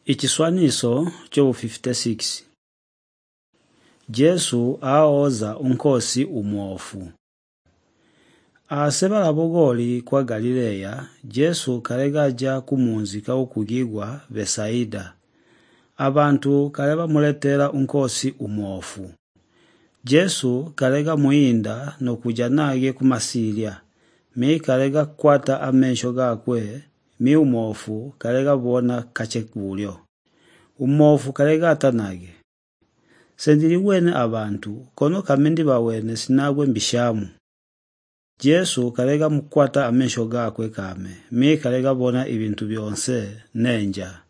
Ichiswaniso chobu 56. Jesu aoza unkosi umofu. Asebala bogoli kwa Galileya, Jesu kalegaja kumunzi kaukugigwa Besaida. Abantu kale bamuletera unkosi umofu. Jesu kalega muinda no kuja nage kumasilya. Mi kalega kwata amesho gakwe, mi umofu kalega bona kachekulyo. Umofu kalega atanage. Sendili wene abantu, kono kamendi bawene sinagwe mbishamu. Jesu kalega mukwata amesho gakwe kame, mi kalega bona ibintu byonse nenja.